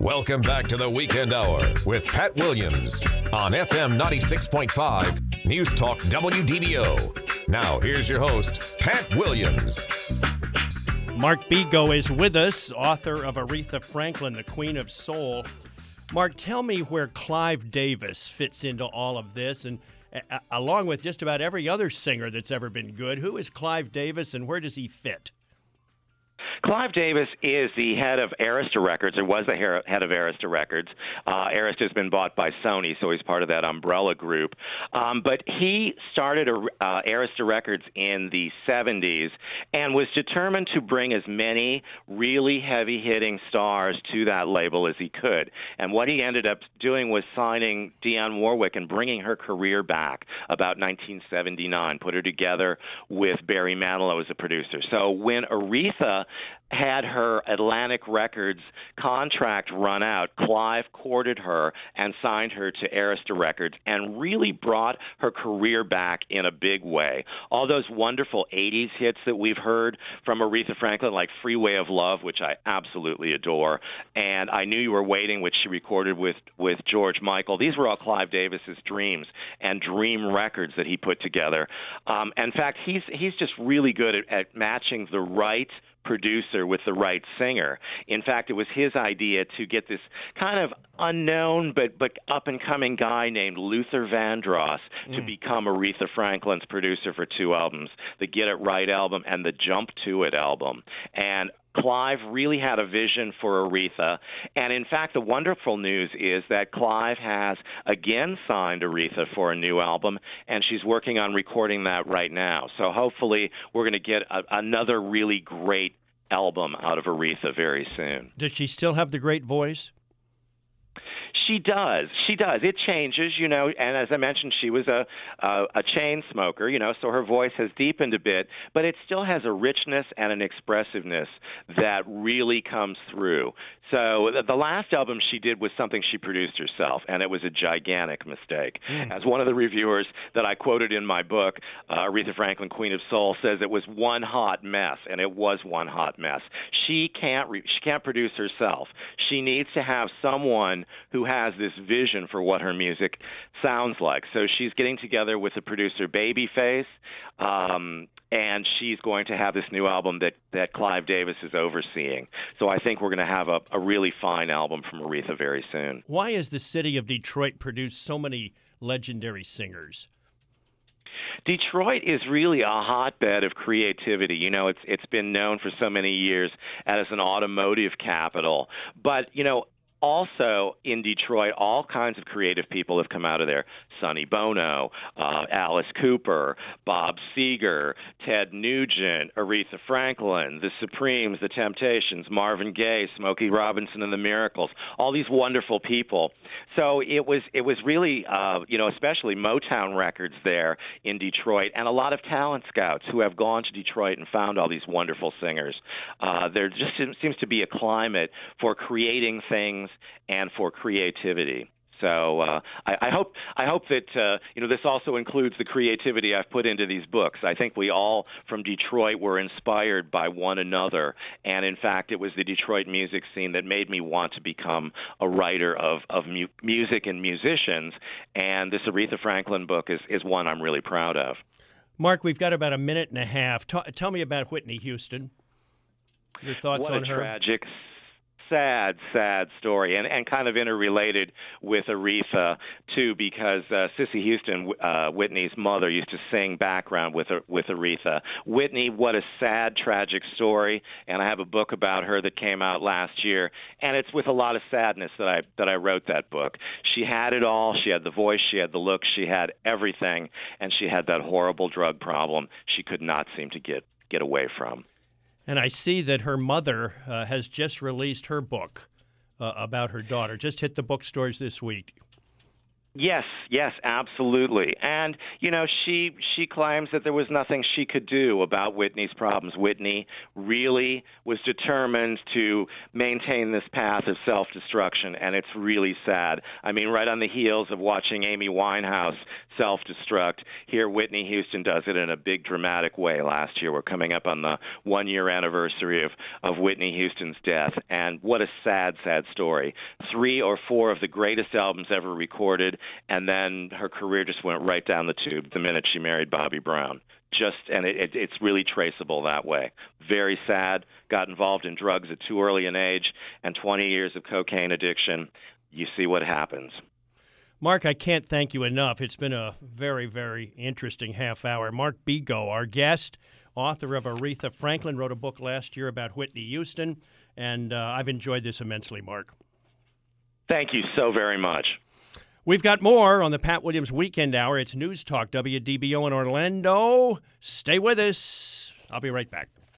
Welcome back to the Weekend Hour with Pat Williams on FM 96.5 News Talk WDBO. Now, here's your host, Pat Williams. Mark Bego is with us, author of Aretha Franklin, the Queen of Soul. Mark, tell me where Clive Davis fits into all of this, and along with just about every other singer that's ever been good, who is Clive Davis and where does he fit? Clive Davis is the head of Arista Records, or was the head of Arista Records. Arista has been bought by Sony, so he's part of that umbrella group. But he started Arista Records in the 70s and was determined to bring as many really heavy-hitting stars to that label as he could. And what he ended up doing was signing Dionne Warwick and bringing her career back about 1979, put her together with Barry Manilow as a producer. So when Aretha had her Atlantic Records contract run out, Clive courted her and signed her to Arista Records and really brought her career back in a big way. All those wonderful 80s hits that we've heard from Aretha Franklin, like Freeway of Love, which I absolutely adore, and I Knew You Were Waiting, which she recorded with George Michael. These were all Clive Davis's dreams and dream records that he put together. In fact, he's just really good at matching the right producer with the right singer. In fact, it was his idea to get this kind of unknown but up-and-coming guy named Luther Vandross to become Aretha Franklin's producer for two albums, the Get It Right album and the Jump to It album. And Clive really had a vision for Aretha, and in fact, the wonderful news is that Clive has again signed Aretha for a new album, and she's working on recording that right now. So hopefully we're going to get another really great album out of Aretha very soon. Does she still have the great voice? She does. It changes, and as I mentioned, she was a chain smoker, so her voice has deepened a bit, but it still has a richness and an expressiveness that really comes through. So the last album she did was something she produced herself, and it was a gigantic mistake. As one of the reviewers that I quoted in my book, Aretha Franklin, Queen of Soul, says it was one hot mess, and it was one hot mess. She can't produce herself. She needs to have someone who has this vision for what her music sounds like. So she's getting together with the producer Babyface, and she's going to have this new album that Clive Davis is overseeing. So I think we're going to have a really fine album from Aretha very soon. Why has the city of Detroit produced so many legendary singers? Detroit is really a hotbed of creativity. It's been known for so many years as an automotive capital. But, also in Detroit, all kinds of creative people have come out of there. Sonny Bono, Alice Cooper, Bob Seger, Ted Nugent, Aretha Franklin, the Supremes, the Temptations, Marvin Gaye, Smokey Robinson and the Miracles, all these wonderful people. So it was really, especially Motown Records there in Detroit, and a lot of talent scouts who have gone to Detroit and found all these wonderful singers. There just seems to be a climate for creating things and for creativity. So I hope that this also includes the creativity I've put into these books. I think we all from Detroit were inspired by one another, and in fact, it was the Detroit music scene that made me want to become a writer of music and musicians. And this Aretha Franklin book is one I'm really proud of. Mark, we've got about a minute and a half. Tell me about Whitney Houston. Your thoughts on her? What a tragic, sad story, and kind of interrelated with Aretha, too, because Cissy Houston, Whitney's mother, used to sing background with Aretha. Whitney, what a sad, tragic story, and I have a book about her that came out last year, and it's with a lot of sadness that I wrote that book. She had it all. She had the voice, she had the look, she had everything, and she had that horrible drug problem she could not seem to get away from. And I see that her mother has just released her book about her daughter. Just hit the bookstores this week. Yes, absolutely. And, she claims that there was nothing she could do about Whitney's problems. Whitney really was determined to maintain this path of self-destruction, and it's really sad. I mean, right on the heels of watching Amy Winehouse self-destruct, here Whitney Houston does it in a big dramatic way last year. We're coming up on the one-year anniversary of Whitney Houston's death, and what a sad story. 3 or 4 of the greatest albums ever recorded, and then her career just went right down the tube the minute she married Bobby Brown. It's really traceable that way. Very sad, got involved in drugs at too early an age, and 20 years of cocaine addiction. You see what happens. Mark, I can't thank you enough. It's been a very, very interesting half hour. Mark Bego, our guest, author of Aretha Franklin, wrote a book last year about Whitney Houston, and I've enjoyed this immensely, Mark. Thank you so very much. We've got more on the Pat Williams Weekend Hour. It's News Talk WDBO in Orlando. Stay with us. I'll be right back.